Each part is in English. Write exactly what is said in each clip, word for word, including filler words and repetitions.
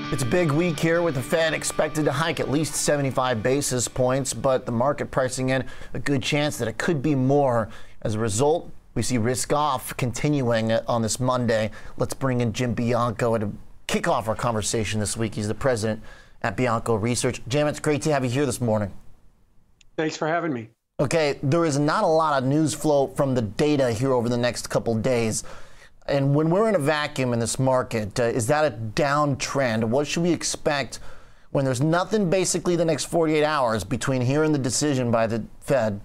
It's a big week here with the Fed expected to hike at least seventy-five basis points, but the market pricing in a good chance that it could be more. As a result, we see risk off continuing on this Monday. Let's bring in Jim Bianco to kick off our conversation this week. He's the president at Bianco Research. Jim, it's great to have you here this morning. Thanks for having me. Okay, there is not a lot of news flow from the data here over the next couple days. And when we're in a vacuum in this market, uh, is that a downtrend? What should we expect when there's nothing basically the next forty-eight hours between here and the decision by the Fed?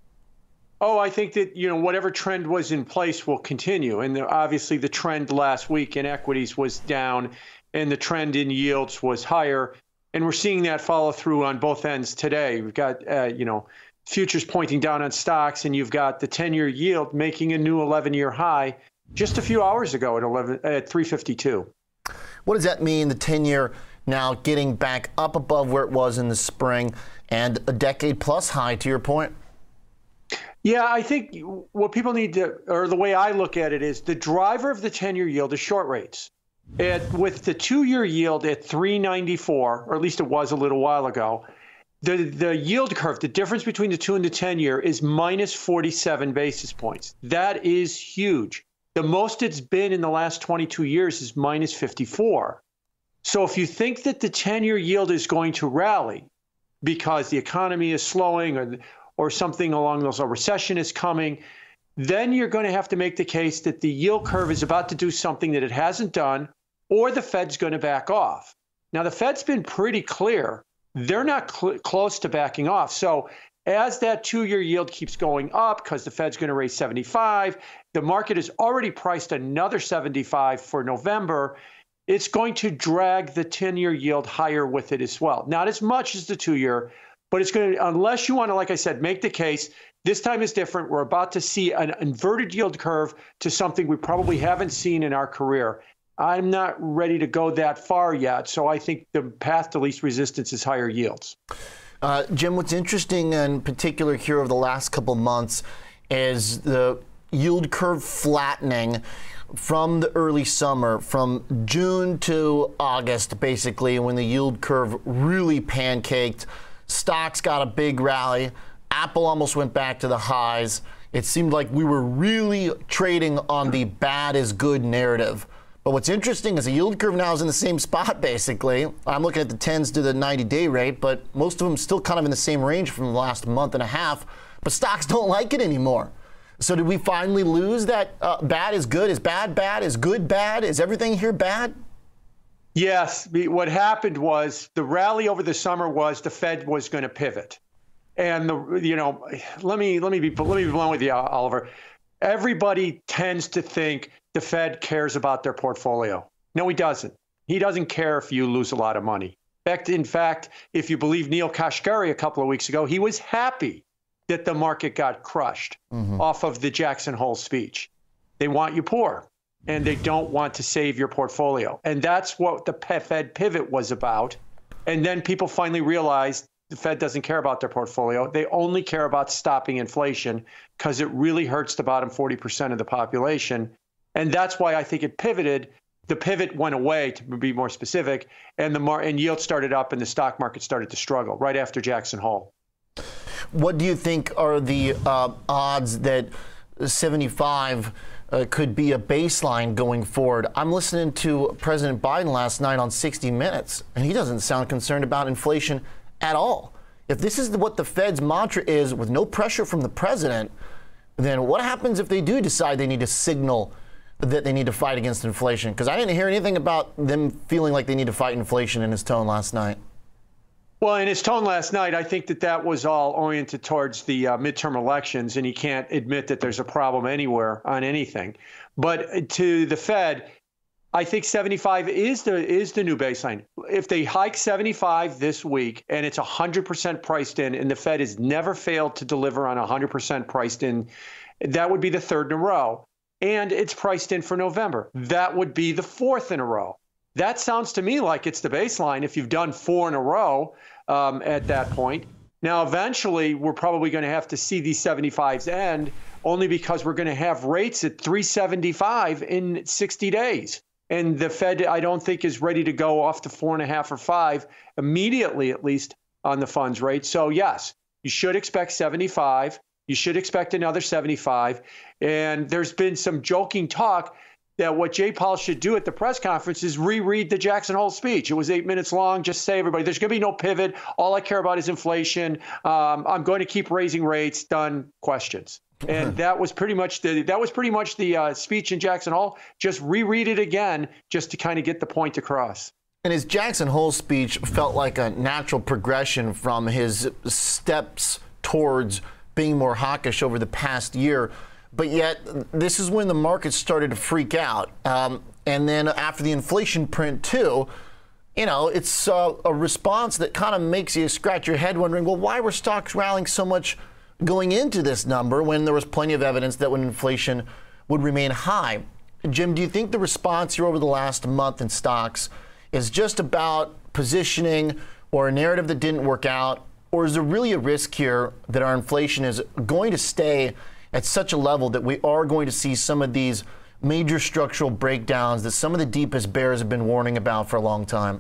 Oh, I think that, you know, whatever trend was in place will continue. And the, obviously the trend last week in equities was down and the trend in yields was higher. And we're seeing that follow through on both ends today. We've got, uh, you know, futures pointing down on stocks, and you've got the ten-year yield making a new eleven-year high just a few hours ago at eleven at three fifty-two. What does that mean, the ten-year now getting back up above where it was in the spring and a decade-plus high, to your point? Yeah, I think what people need to, or the way I look at it is the driver of the ten-year yield is short rates. At, with the two-year yield at three ninety-four, or at least it was a little while ago, the, the yield curve, the difference between the two and the ten-year is minus forty-seven basis points. That is huge. The most it's been in the last twenty-two years is minus fifty-four. So if you think that the ten-year yield is going to rally because the economy is slowing or, or something along those, a recession is coming, then you're going to have to make the case that the yield curve is about to do something that it hasn't done, or the Fed's going to back off. Now, the Fed's been pretty clear. They're not cl- close to backing off. So as that two-year yield keeps going up, because the Fed's going to raise seventy-five, the market has already priced another seventy-five for November. It's going to drag the ten-year yield higher with it as well. Not as much as the two-year, but it's going to, unless you want to, like I said, make the case, this time is different. We're about to see an inverted yield curve to something we probably haven't seen in our career. I'm not ready to go that far yet, so I think the path to least resistance is higher yields. Uh, Jim, what's interesting in particular here over the last couple months is the yield curve flattening from the early summer, from June to August, basically, when the yield curve really pancaked. Stocks got a big rally. Apple almost went back to the highs. It seemed like we were really trading on the bad is good narrative. But what's interesting is the yield curve now is in the same spot, basically. I'm looking at the tens to the ninety-day rate, but most of them still kind of in the same range from the last month and a half. But stocks don't like it anymore. So did we finally lose that uh, bad is good? Is bad bad? Is good bad? Is everything here bad? Yes. What happened was the rally over the summer was the Fed was going to pivot. And, the you know, let me let me be let me be blunt with you, Oliver. Everybody tends to think the Fed cares about their portfolio. No, he doesn't. He doesn't care if you lose a lot of money. In fact, in fact, if you believe Neil Kashkari a couple of weeks ago, he was happy that the market got crushed mm-hmm. off of the Jackson Hole speech. They want you poor, and they don't want to save your portfolio. And that's what the Fed pivot was about. And then people finally realized the Fed doesn't care about their portfolio. They only care about stopping inflation because it really hurts the bottom forty percent of the population. And that's why I think it pivoted. The pivot went away, to be more specific, and the mar- and yield started up and the stock market started to struggle right after Jackson Hole. What do you think are the uh, odds that seventy-five uh, could be a baseline going forward? I'm listening to President Biden last night on sixty minutes, and he doesn't sound concerned about inflation at all. If this is what the Fed's mantra is, with no pressure from the president, then what happens if they do decide they need to signal that they need to fight against inflation? Because I didn't hear anything about them feeling like they need to fight inflation in his tone last night. Well, in his tone last night, I think that that was all oriented towards the uh, midterm elections, and he can't admit that there's a problem anywhere on anything. But to the Fed, I think seventy-five is the is the new baseline. If they hike seventy-five this week and it's one hundred percent priced in, and the Fed has never failed to deliver on one hundred percent priced in, that would be the third in a row. And it's priced in for November. That would be the fourth in a row. That sounds to me like it's the baseline if you've done four in a row um, at that point. Now, eventually, we're probably going to have to see these seventy-fives end only because we're going to have rates at three seventy-five in sixty days. And the Fed, I don't think, is ready to go off to four and a half or five immediately, at least on the funds rate. So yes, you should expect seventy-five. You should expect another seventy-five. And there's been some joking talk that what Jay Powell should do at the press conference is reread the Jackson Hole speech. It was eight minutes long. Just say, everybody, there's going to be no pivot. All I care about is inflation. Um, I'm going to keep raising rates. Done. Questions. And that was pretty much the that was pretty much the uh, speech in Jackson Hole. Just reread it again, just to kind of get the point across. And his Jackson Hole speech felt like a natural progression from his steps towards being more hawkish over the past year. But yet, this is when the market started to freak out. Um, and then after the inflation print, too, you know, it's uh, a response that kind of makes you scratch your head wondering, well, why were stocks rallying so much going into this number when there was plenty of evidence that when inflation would remain high? Jim, do you think the response here over the last month in stocks is just about positioning or a narrative that didn't work out? Or is there really a risk here that our inflation is going to stay at such a level that we are going to see some of these major structural breakdowns that some of the deepest bears have been warning about for a long time?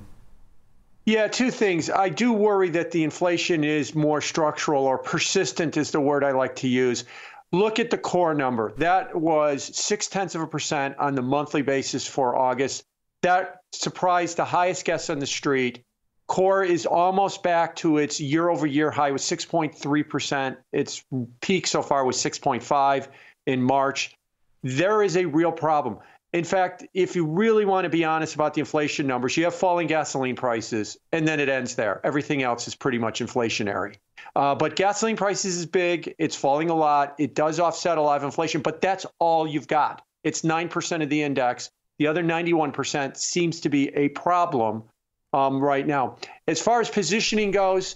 Yeah, two things. I do worry that the inflation is more structural, or persistent is the word I like to use. Look at the core number. That was six tenths of a percent on the monthly basis for August. That surprised the highest guess on the street. Core is almost back to its year-over-year high, with six point three percent. Its peak so far was six point five in March. There is a real problem. In fact, if you really want to be honest about the inflation numbers, you have falling gasoline prices, and then it ends there. Everything else is pretty much inflationary. Uh, but gasoline prices is big. It's falling a lot. It does offset a lot of inflation, but that's all you've got. It's nine percent of the index. The other ninety-one percent seems to be a problem um, right now. As far as positioning goes,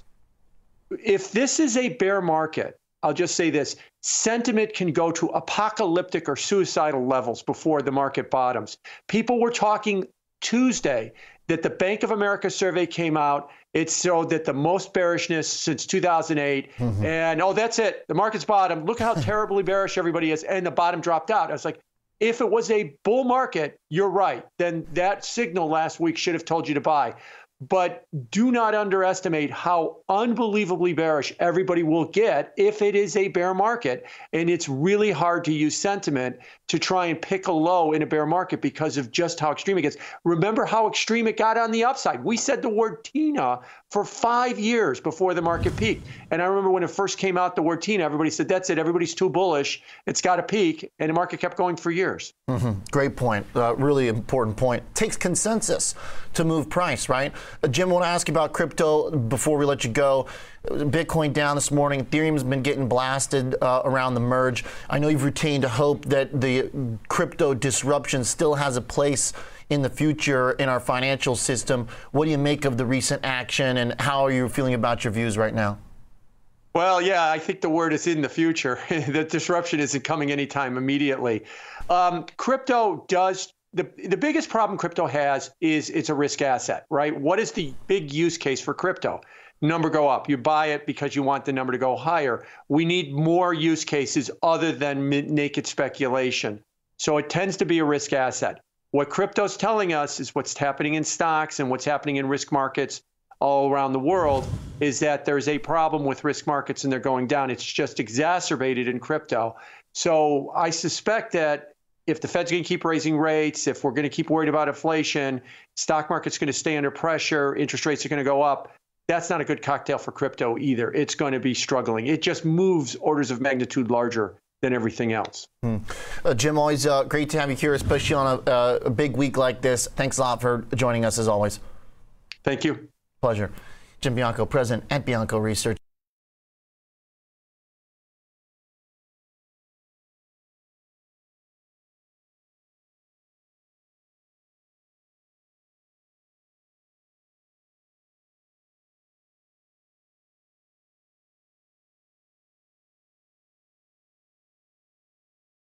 if this is a bear market, I'll just say this: sentiment can go to apocalyptic or suicidal levels before the market bottoms. People were talking Tuesday that the Bank of America survey came out. It showed that the most bearishness since two thousand eight. Mm-hmm. And, oh, that's it. The market's bottom. Look how terribly bearish everybody is. And the bottom dropped out. I was like, if it was a bull market, you're right. Then that signal last week should have told you to buy. But do not underestimate how unbelievably bearish everybody will get if it is a bear market. And it's really hard to use sentiment to try and pick a low in a bear market because of just how extreme it gets. Remember how extreme it got on the upside. We said the word Tina for five years before the market peaked. And I remember when it first came out, the word Tina, everybody said, that's it, everybody's too bullish, it's got to peak. And the market kept going for years. Mm-hmm. Great point. Uh, really important point. Takes consensus to move price, right? Uh, Jim, I want to ask you about crypto before we let you go. Bitcoin down this morning. Ethereum's been getting blasted uh, around the merge. I know you've retained a hope that the crypto disruption still has a place in the future in our financial system. What do you make of the recent action, and how are you feeling about your views right now? Well, yeah, I think the word is in the future. The disruption isn't coming anytime immediately. Um, crypto does, the, the biggest problem crypto has is it's a risk asset, right? What is the big use case for crypto? Number go up. You buy it because you want the number to go higher. We need more use cases other than naked speculation. So it tends to be a risk asset. What crypto's telling us is what's happening in stocks and what's happening in risk markets all around the world is that there's a problem with risk markets and they're going down. It's just exacerbated in crypto. So I suspect that if the Fed's going to keep raising rates, if we're going to keep worried about inflation, stock market's going to stay under pressure, interest rates are going to go up, that's not a good cocktail for crypto either. It's going to be struggling. It just moves orders of magnitude larger than everything else. Hmm. Uh, Jim, always uh, great to have you here, especially on a, uh, a big week like this. Thanks a lot for joining us as always. Thank you. Pleasure. Jim Bianco, President at Bianco Research.